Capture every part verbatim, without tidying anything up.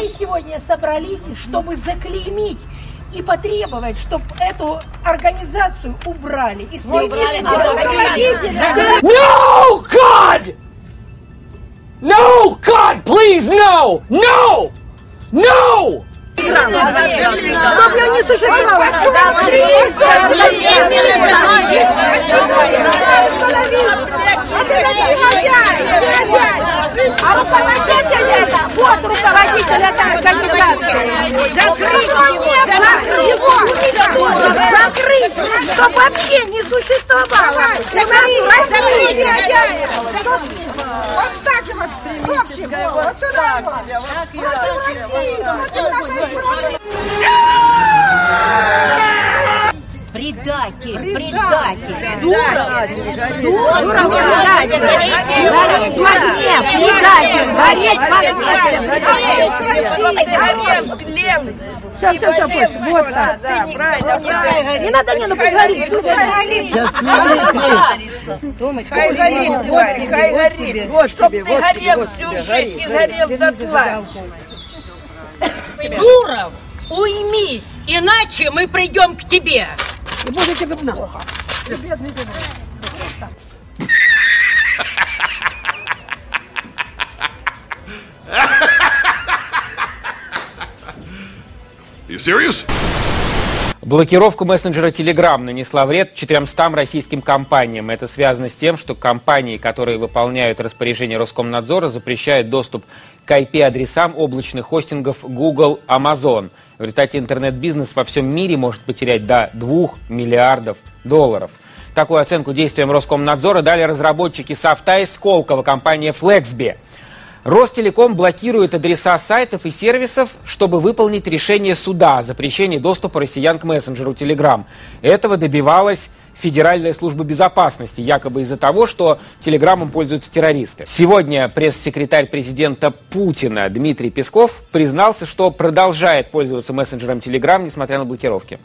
Мы сегодня собрались, чтобы заклеймить и потребовать, чтобы эту организацию убрали. И убрали. No, God! No, God, please, no! No! No! Чтобы ее не существовало. А руководитель это, вот руководитель этой организации. Закрыть его, закрыть, чтобы вообще не существовало. Закрыть, вот так вот, вот туда вот. Предатель, предатель, дура, дура, предатель, гореть в огне, предатель, гореть в огне. Все, все, все, пусть, вот так. Не надо, не, ну пусть горит, пусть горит. Хай горит, вот, хай горит, вот чтоб ты горел всю жизнь и сгорел дотла. Дуров, уймись, иначе мы придем к тебе. И будет тебе плохо. You serious? Блокировка мессенджера Telegram нанесла вред четырёмстам российским компаниям. Это связано с тем, что компании, которые выполняют распоряжение Роскомнадзора, запрещают доступ к ай пи-адресам облачных хостингов Google, Amazon. В результате интернет-бизнес во всем мире может потерять до двух миллиардов долларов. Такую оценку действиям Роскомнадзора дали разработчики софта из Сколково, компания Flexby. Ростелеком блокирует адреса сайтов и сервисов, чтобы выполнить решение суда о запрещении доступа россиян к мессенджеру Telegram. Этого добивалась Федеральная служба безопасности, якобы из-за того, что Телеграмом пользуются террористы. Сегодня пресс-секретарь президента Путина Дмитрий Песков признался, что продолжает пользоваться мессенджером Telegram, несмотря на блокировки.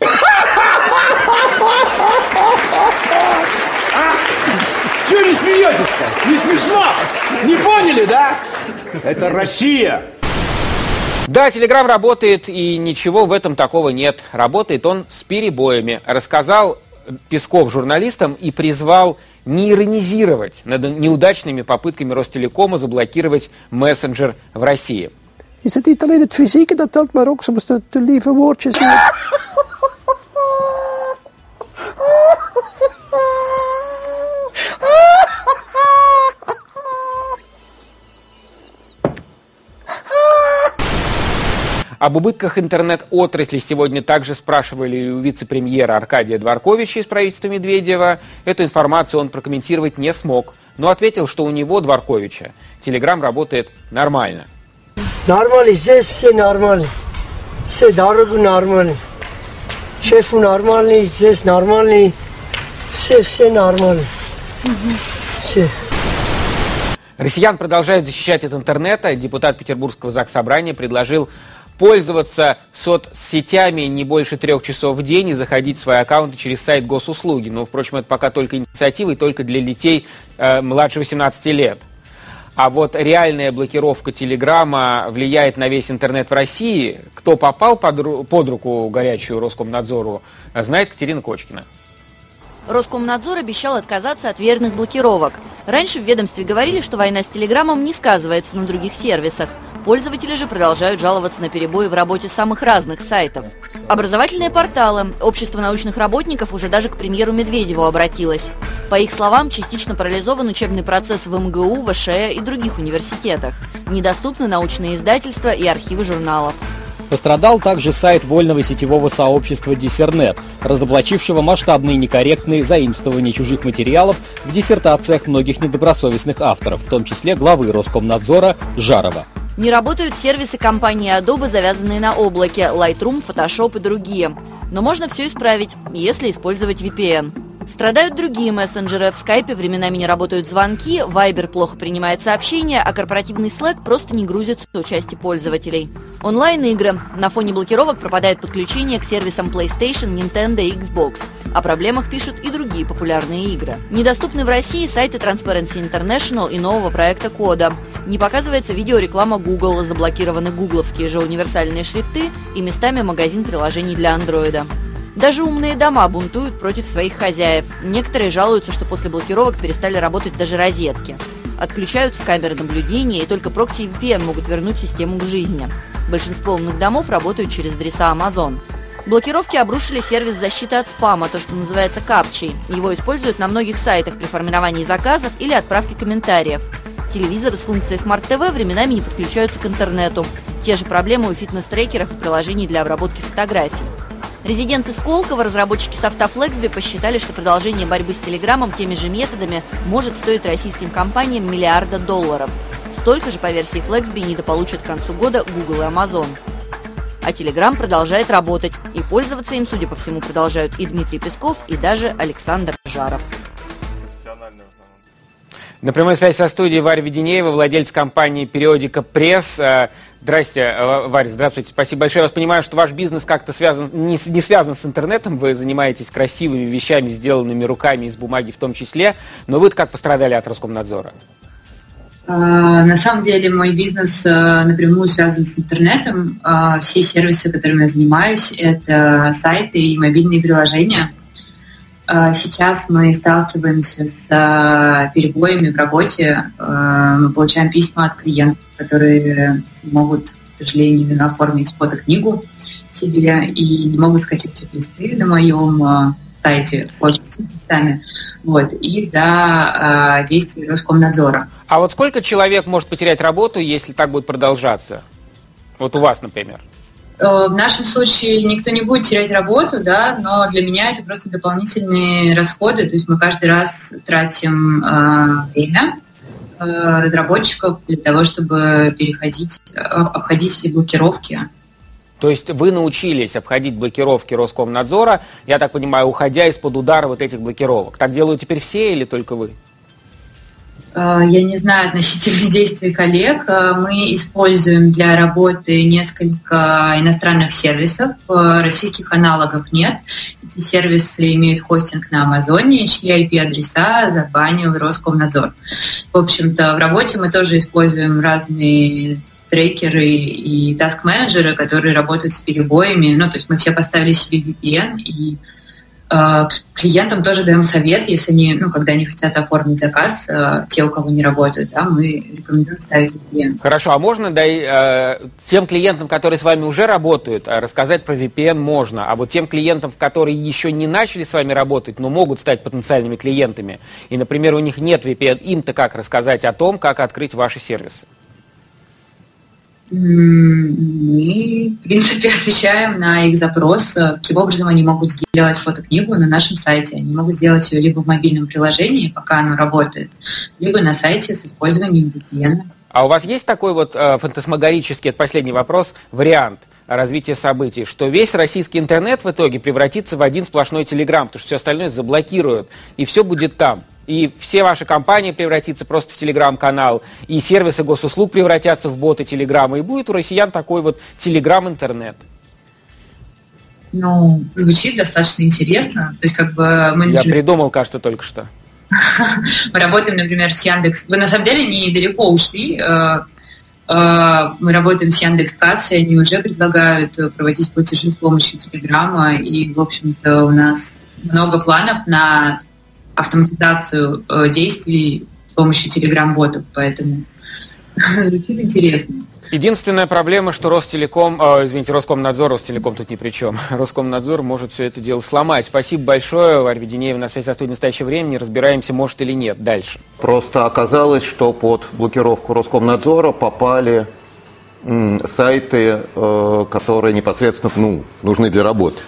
Чего не смеетесь-то? Не смешно? Не поняли, да? Это Россия. Да, Telegram работает, и ничего в этом такого нет. Работает он с перебоями. Рассказал Песков журналистам и призвал не иронизировать над неудачными попытками Ростелекома заблокировать мессенджер в России. Is het niet alleen het fysieke dat telt, maar ook soms de, de lieve woordjes. Об убытках интернет-отрасли сегодня также спрашивали у вице-премьера Аркадия Дворковича из правительства Медведева. Эту информацию он прокомментировать не смог, но ответил, что у него, Дворковича, Telegram работает нормально. Нормально, здесь все нормально. Все дорого нормально. Шефу нормально, здесь нормально. Все, все нормально. Все. Россиян продолжают защищать от интернета. Депутат Петербургского Заксобрания предложил пользоваться соцсетями не больше трех часов в день и заходить в свои аккаунты через сайт госуслуги. Но, впрочем, это пока только инициатива и только для детей э, младше восемнадцати лет. А вот реальная блокировка Телеграма влияет на весь интернет в России. Кто попал под, ру- под руку горячую Роскомнадзору, знает Катерина Кочкина. Роскомнадзор обещал отказаться от верных блокировок. Раньше в ведомстве говорили, что война с Телеграмом не сказывается на других сервисах. Пользователи же продолжают жаловаться на перебои в работе самых разных сайтов. Образовательные порталы. Общество научных работников уже даже к премьеру Медведеву обратилось. По их словам, частично парализован учебный процесс в эм гэ у, вэ ша э и других университетах. Недоступны научные издательства и архивы журналов. Пострадал также сайт вольного сетевого сообщества Диссернет, разоблачившего масштабные некорректные заимствования чужих материалов в диссертациях многих недобросовестных авторов, в том числе главы Роскомнадзора Жарова. Не работают сервисы компании Adobe, завязанные на облаке, Lightroom, Photoshop и другие. Но можно все исправить, если использовать ви пи эн. Страдают другие мессенджеры. В скайпе временами не работают звонки, Viber плохо принимает сообщения, а корпоративный Slack просто не грузится у части пользователей. Онлайн-игры. На фоне блокировок пропадает подключение к сервисам PlayStation, Nintendo и Xbox. О проблемах пишут и другие популярные игры. Недоступны в России сайты Transparency International и нового проекта Кода. Не показывается видеореклама Google, заблокированы гугловские же универсальные шрифты и местами магазин приложений для андроида. Даже умные дома бунтуют против своих хозяев. Некоторые жалуются, что после блокировок перестали работать даже розетки. Отключаются камеры наблюдения, и только прокси и ви пи эн могут вернуть систему к жизни. Большинство умных домов работают через адреса Amazon. Блокировки обрушили сервис защиты от спама, то, что называется капчей. Его используют на многих сайтах при формировании заказов или отправке комментариев. Телевизоры с функцией Smart ти ви временами не подключаются к интернету. Те же проблемы у фитнес-трекеров и приложений для обработки фотографий. Резиденты Сколково, разработчики софта Flexby, посчитали, что продолжение борьбы с Телеграмом теми же методами может стоить российским компаниям миллиарда долларов. Столько же, по версии Flexby, недополучат к концу года Google и Amazon. А Telegram продолжает работать, и пользоваться им, судя по всему, продолжают и Дмитрий Песков, и даже Александр Жаров. На прямой связи со студией Варя Веденеева, владелец компании «Периодика Пресс». Здрасте, Варя, здравствуйте. Спасибо большое. Я вас понимаю, что ваш бизнес как-то связан, не, не связан с интернетом. Вы занимаетесь красивыми вещами, сделанными руками из бумаги в том числе. Но вы-то как пострадали от Роскомнадзора? На самом деле мой бизнес напрямую связан с интернетом. Все сервисы, которыми я занимаюсь, это сайты и мобильные приложения. Сейчас мы сталкиваемся с перебоями в работе. Мы получаем письма от клиентов, которые могут, к сожалению, оформить фотокнигу себе и не могут скачать чек-листы на моем сайте сами, вот, из-за действий Роскомнадзора. А вот сколько человек может потерять работу, если так будет продолжаться? Вот у вас, например. В нашем случае никто не будет терять работу, да, но для меня это просто дополнительные расходы. То есть мы каждый раз тратим э, время э, разработчиков для того, чтобы переходить, обходить эти блокировки. То есть вы научились обходить блокировки Роскомнадзора, я так понимаю, уходя из-под удара вот этих блокировок. Так делают теперь все или только вы? Я не знаю относительно действий коллег. Мы используем для работы несколько иностранных сервисов. Российских аналогов нет. Эти сервисы имеют хостинг на Амазоне, чьи ай пи-адреса забанил Роскомнадзор. В общем-то, в работе мы тоже используем разные трекеры и таск-менеджеры, которые работают с перебоями. Ну, то есть мы все поставили себе ви пи эн, и э, клиентам тоже даем совет, если они, ну, когда они хотят оформить заказ, э, те, у кого не работают, да, мы рекомендуем ставить ви пи эн. Хорошо, а можно да, э, тем клиентам, которые с вами уже работают, рассказать про ви пи эн можно, а вот тем клиентам, которые еще не начали с вами работать, но могут стать потенциальными клиентами, и, например, у них нет ви пи эн, им-то как рассказать о том, как открыть ваши сервисы? Мы, в принципе, отвечаем на их запрос, каким образом они могут сделать фотокнигу на нашем сайте. Они могут сделать ее либо в мобильном приложении, пока оно работает, либо на сайте с использованием ви пи эн. А у вас есть такой вот э, фантасмагорический, это последний вопрос, вариант развития событий, что весь российский интернет в итоге превратится в один сплошной Телеграм, потому что все остальное заблокируют, и все будет там? И все ваши компании превратятся просто в телеграм-канал, и сервисы госуслуг превратятся в боты телеграма, и будет у россиян такой вот телеграм-интернет. Ну, звучит достаточно интересно. То есть, как бы мы... Я придумал, кажется, только что. Мы работаем, например, с Яндекс. Вы на самом деле недалеко ушли. Мы работаем с Яндекс.Кассой, они уже предлагают проводить платежи с помощью телеграма, и, в общем-то, у нас много планов на автоматизацию э, действий с помощью телеграм-ботов, поэтому звучит интересно. Единственная проблема, что Ростелеком, э, извините, Роскомнадзор, Ростелеком тут ни при чем, Роскомнадзор может все это дело сломать. Спасибо большое, Варя Веденеева на связи со студией «Настоящее время». Не разбираемся, может или нет. Дальше. Просто оказалось, что под блокировку Роскомнадзора попали м, сайты, э, которые непосредственно ну, нужны для работы.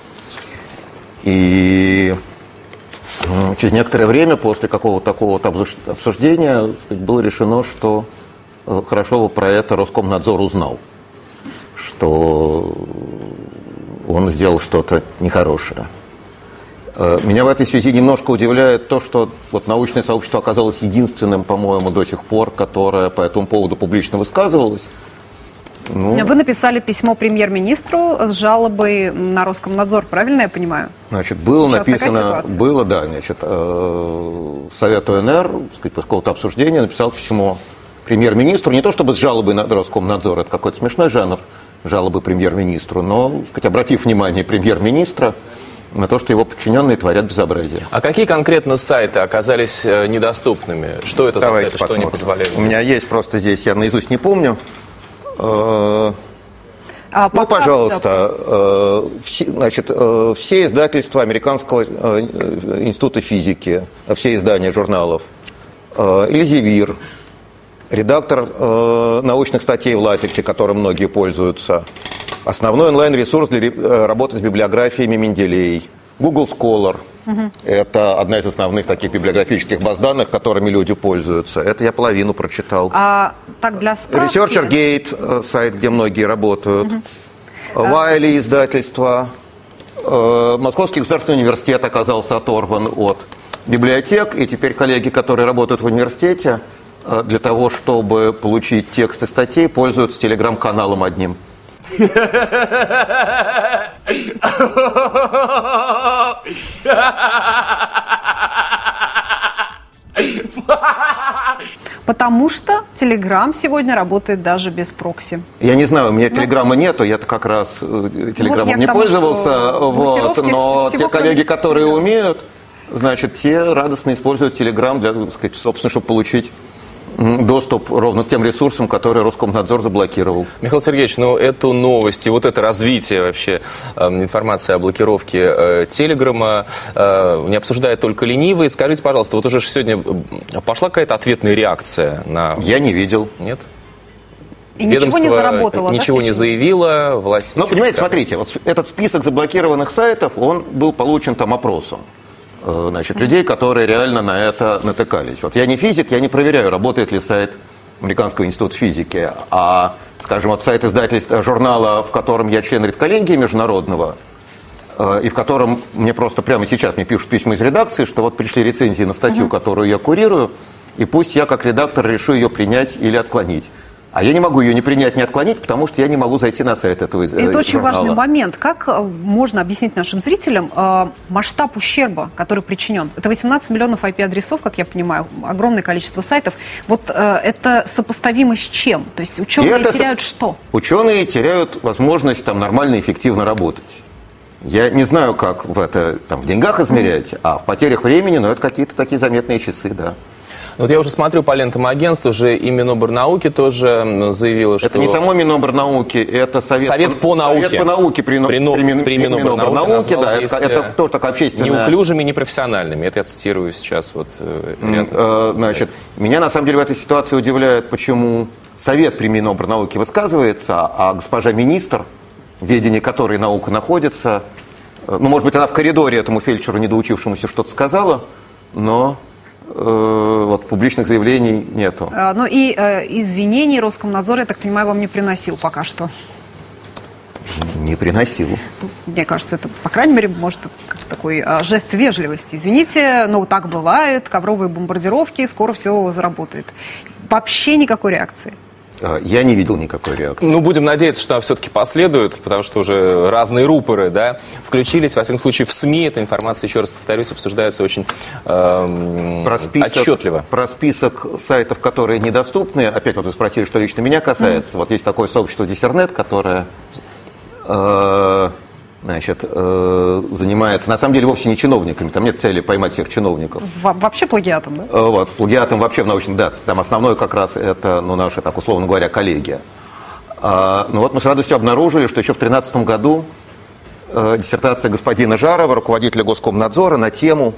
И через некоторое время, после какого-то такого обсуждения, было решено, что хорошо бы про это Роскомнадзор узнал, что он сделал что-то нехорошее. Меня в этой связи немножко удивляет то, что вот научное сообщество оказалось единственным, по-моему, до сих пор, которое по этому поводу публично высказывалось. Ну, Вы написали письмо премьер-министру с жалобой на Роскомнадзор, правильно я понимаю? Значит, было Сейчас написано, было, да, значит, э, Совет ОНР, сказать, после какого-то обсуждения написал письмо премьер-министру, не то чтобы с жалобой на Роскомнадзор, это какой-то смешной жанр жалобы премьер-министру, но, так сказать, обратив внимание премьер-министра на то, что его подчиненные творят безобразие. А какие конкретно сайты оказались недоступными? Что это Давайте за сайты, посмотрим. Что они позволяют? У меня есть просто здесь, я наизусть не помню. А, ну, пожалуйста, э, все, значит, э, все издательства Американского э, института физики, все издания журналов, э, Эльзевир, редактор э, научных статей в латексе, которым многие пользуются, основной онлайн-ресурс для э, работы с библиографиями Менделей, Google Scholar. Угу. Это одна из основных таких библиографических баз данных, которыми люди пользуются. Это я половину прочитал. А так для справки... ResearcherGate, сайт, где многие работают. Угу. Вайли издательство. Московский государственный университет оказался оторван от библиотек. И теперь коллеги, которые работают в университете, для того, чтобы получить тексты статей, пользуются телеграм-каналом одним. Потому что Telegram сегодня работает даже без прокси. Я не знаю, у меня Телеграма нету, я как раз Телеграмом вот не тому, пользовался, вот, но те коллеги, которые умеют, значит, те радостно используют Телеграм для, так сказать, собственно, чтобы получить доступ ровно к тем ресурсам, которые Роскомнадзор заблокировал. Михаил Сергеевич, ну эту новость и вот это развитие вообще э, информации о блокировке э, Телеграма э, не обсуждает только ленивые. Скажите, пожалуйста, вот уже сегодня пошла какая-то ответная реакция на... Я не видел. Нет? И ничего не заработало, ничего да, не заявила, власть... Ну, понимаете, смотрите, вот этот список заблокированных сайтов, он был получен там опросом. Значит, людей, которые реально на это натыкались. Вот я не физик, я не проверяю, работает ли сайт Американского института физики, а, скажем, вот сайт издательства журнала, в котором я член редколлегии международного, и в котором мне просто прямо сейчас мне пишут письма из редакции, что вот пришли рецензии на статью, uh-huh. которую я курирую, и пусть я как редактор решу ее принять или отклонить. А я не могу ее ни принять, ни отклонить, потому что я не могу зайти на сайт этого журнала. Это очень важный момент. Как можно объяснить нашим зрителям э, масштаб ущерба, который причинен? Это восемнадцать миллионов ай пи-адресов, как я понимаю, огромное количество сайтов. Вот э, это сопоставимо с чем? То есть ученые теряют со... что? Ученые теряют возможность там нормально и эффективно работать. Я не знаю, как в это там, в деньгах измерять, mm. а в потерях времени, но это какие-то такие заметные часы, да. Вот я уже смотрю по лентам агентств, уже и Минобрнауки тоже заявила, что... Это не само Минобрнауки, это Совет, Совет по науке. Совет по науке при, при, при, при Минобрнауке, да, это, это тоже такая общественная... Неуклюжими, непрофессиональными, это я цитирую сейчас. Вот, mm, значит, меня на самом деле в этой ситуации удивляет, почему Совет при Минобрнауке высказывается, а госпожа министр, в ведении которой наука находится, ну, может быть, она в коридоре этому фельдшеру, недоучившемуся, что-то сказала, но... Вот публичных заявлений нету. А, ну и э, извинений Роскомнадзор, я так понимаю, вам не приносил пока что. Не приносил. Мне кажется, это, по крайней мере, может, как такой а, жест вежливости. Извините, но так бывает, ковровые бомбардировки, скоро все заработает. Вообще никакой реакции. Я не видел никакой реакции. Ну, будем надеяться, что она все-таки последует, потому что уже разные рупоры, да, включились. Во всяком случае, в СМИ эта информация, еще раз повторюсь, обсуждается очень э, про список, отчетливо. Про список сайтов, которые недоступны, опять вот вы спросили, что лично меня касается. Mm-hmm. Вот есть такое сообщество Диссернет, которое... Э, Значит, э, занимается, на самом деле, вовсе не чиновниками, там нет цели поймать всех чиновников. Во- вообще плагиатом, да? Э, вот, плагиатом вообще в научном, да, там основное как раз это, ну, наши, так условно говоря, коллеги. А, ну вот мы с радостью обнаружили, что еще в две тысячи тринадцатом году э, диссертация господина Жарова, руководителя Госкомнадзора, на тему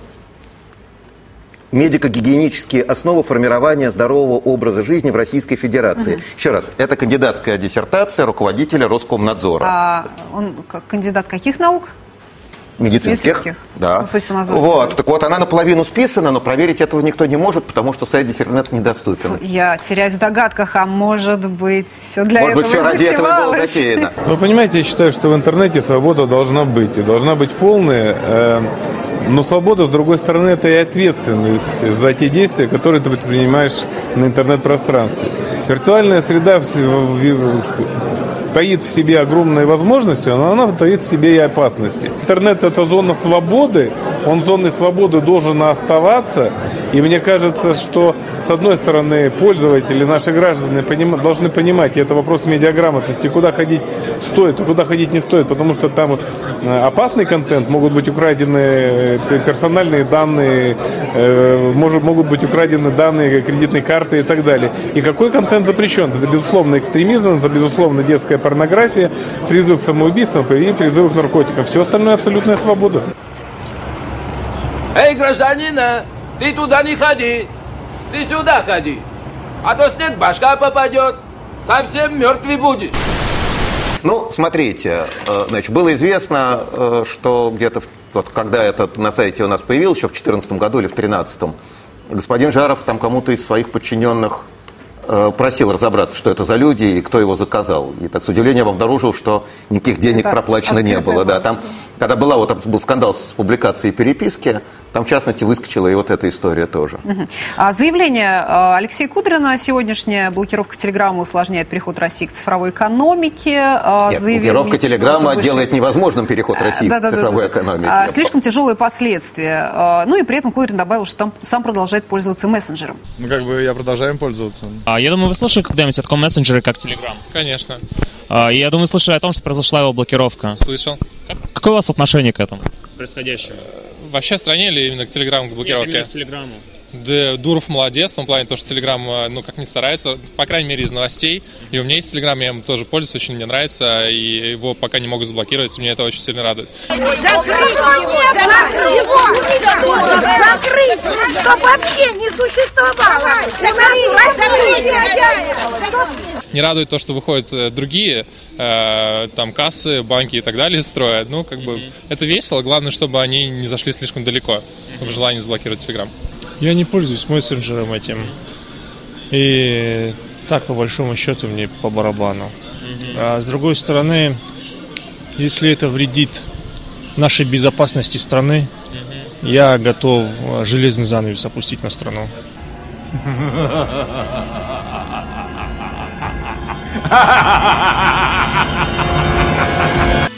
медико-гигиенические основы формирования здорового образа жизни в Российской Федерации. Uh-huh. Еще раз, это кандидатская диссертация руководителя Роскомнадзора. А он кандидат каких наук? Медицинских, Медицинских. Да. Ну, вот, так вот, она наполовину списана, но проверить этого никто не может, потому что сайт Диссернет недоступен. Я теряюсь в догадках, а может быть, все для может этого быть, все ради этого было затеяно. Вы понимаете, я считаю, что в интернете свобода должна быть, и должна быть полная. Э- Но свобода, с другой стороны, это и ответственность за те действия, которые ты предпринимаешь на интернет-пространстве. Виртуальная среда таит в себе огромные возможности, но она таит в себе и опасности. Интернет – это зона свободы, он зоной свободы должен оставаться. И мне кажется, что, с одной стороны, пользователи, наши граждане поним, должны понимать, и это вопрос медиаграмотности, куда ходить стоит, а куда ходить не стоит, потому что там опасный контент, могут быть украдены персональные данные, может, могут быть украдены данные кредитной карты и так далее. И какой контент запрещен? Это, безусловно, экстремизм, это, безусловно, детская порнография, призыв к самоубийствам и призыв к наркотикам. Все остальное абсолютная свобода. Эй, гражданин, ты туда не ходи, ты сюда ходи, а то снег башка попадет, совсем мертвый будешь. Ну, смотрите, значит, было известно, что где-то, вот, когда это на сайте у нас появилось, еще в две тысячи четырнадцатом году или в две тысячи тринадцатом, господин Жаров там кому-то из своих подчиненных просил разобраться, что это за люди и кто его заказал. И так с удивлением обнаружил, что никаких денег это проплачено не было. Да, там, когда была, вот, был скандал с публикацией переписки, там, в частности, выскочила и вот эта история тоже. Угу. А заявление Алексея Кудрина: сегодняшняя блокировка Телеграма усложняет переход России к цифровой экономике. Нет, блокировка Телеграма делает невозможным переход России да, к цифровой да, да, экономике. А, слишком тяжелые последствия. Ну и при этом Кудрин добавил, что там сам продолжает пользоваться мессенджером. Ну, как бы я продолжаю пользоваться. А, я думаю, вы слышали когда-нибудь о таком мессенджере, как Telegram? Конечно. А, я думаю, слышали о том, что произошла его блокировка. Слышал. Как, какое у вас отношение к этому происходящему? Вообще в стране или именно к Телеграму, к блокировке? Нет, именно к Телеграму. Да, Дуров молодец, в том плане, то, что Телеграм, ну, как не старается, по крайней мере, из новостей. И у меня есть Телеграм, я им тоже пользуюсь, очень мне нравится, и его пока не могут заблокировать, мне это очень сильно радует. Закрыть его! Закрыть! Чтобы вообще не существовало! Не радует то, что выходят другие, э, там, кассы, банки и так далее строят. Ну, как бы, это весело, главное, чтобы они не зашли слишком далеко в желании заблокировать Телеграм. Я не пользуюсь мессенджером этим. И так, по большому счету, мне по барабану. А с другой стороны, если это вредит нашей безопасности страны, я готов железный занавес опустить на страну. Ha ha ha ha ha!